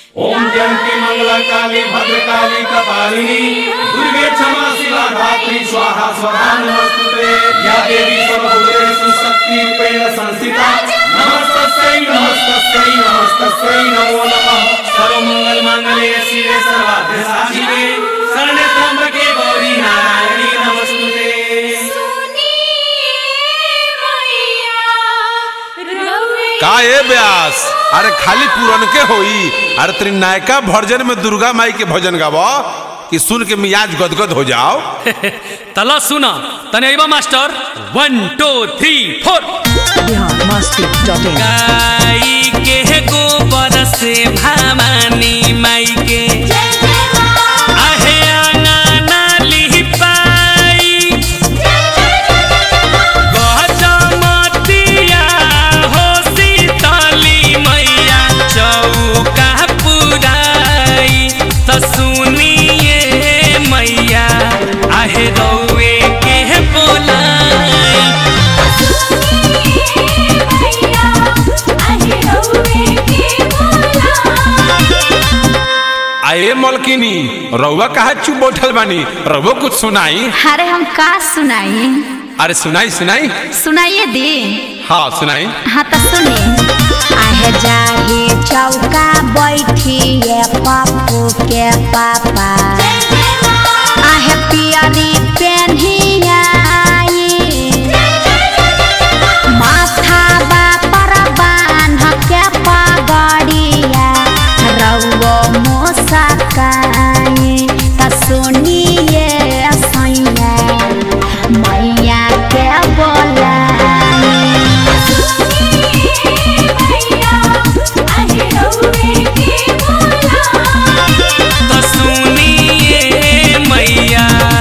ओम जयंती मंगला काली भद्रकाली कपालिनी दुर्गे क्षमा शिवा धात्री स्वाहा स्वधा नमस्तुते या देवी सर्वभूतेषु शक्तिरूपेण संस्थिता नमस्तस्यै नमस्तस्यै नमस्तस्यै नमो नमः सर्वमंगल मांगल्ये शिवे सर्वार्थ साधिके शरण्ये त्र्यंबके गौरी नारायणी नमस्तुते। का ए व्यास अरे खाली पूरन के होई अरे तेरी नायका भर्जन में दुर्गा माई के भजन गावो कि सुन के मियाज गदगद हो जाओ। तला सुना तने आइबा मास्टर 1 2 3 4 biharmasti.in गाई के गोबर से भवानी माई के आहे आंगना लिपाई गजमतिया हो शीतली मैया चौका पुराई त सुनिए मैया आहे रौए के बोलाई आए मलकिनी रउआ कहा चुप बैठल बानी रउआ कुछ सुनाई। अरे हम का सुनाई? अरे सुनाई सुनाई सुनाइए दी। हाँ सुनाई। हाँ तो सुनिए। आहे जाही चौका बैठिए पप्पू के पापा आहे पियरी पेन्हिया माथा बापर बान्ह के पगड़िया रउओ मोसकाई त सुनिए सैया मैया के बोलाई तो सुनिए मैया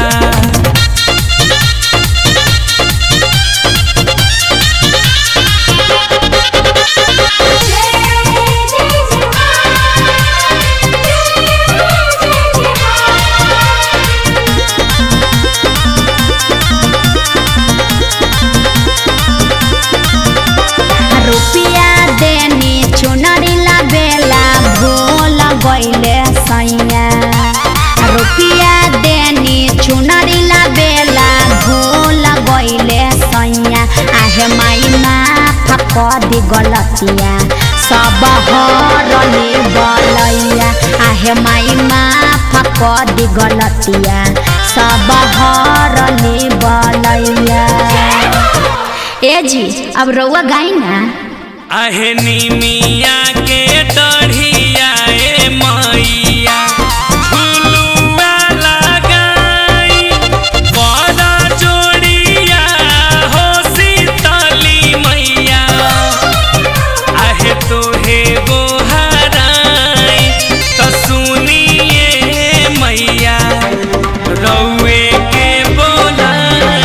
रुपिया देनी चुनरी ला बेला भूल गईले सैया रुपिया देनी चुनरी ला बेला भूल गईले सैया आहे माई माफ कर दी गलतिया सब हरले बलैया आहे माई माफ कर दी गलतिया सब हरले बलैया। ए जी अब रउआ गाई ना। आहे निमिया के डढ़िया ए मैया झुलुआ लगाई बड़ा जोड़िया हो शीतली मैया आहे तोहे गोहराई त सुनिए मैया रउए के बोलाई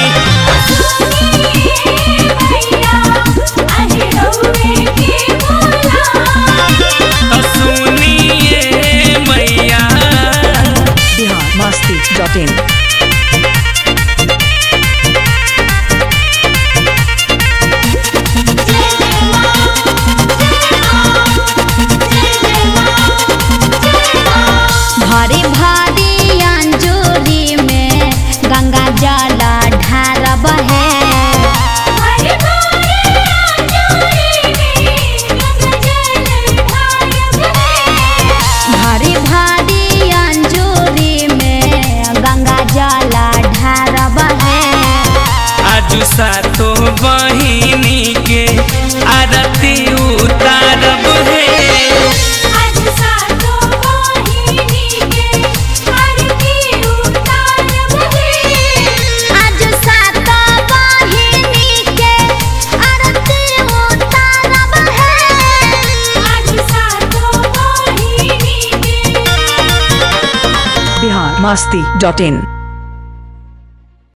तो सुनिए मैया biharmasti.in भरी भरी अंजूरी में गंगा जल ढारब है भरी भरी अंजूरी में गंगा जल ढारब है आज सातो बहिनी के आरती उतारब है आज सात बहिनी के आरती उतारब है biharmasti.in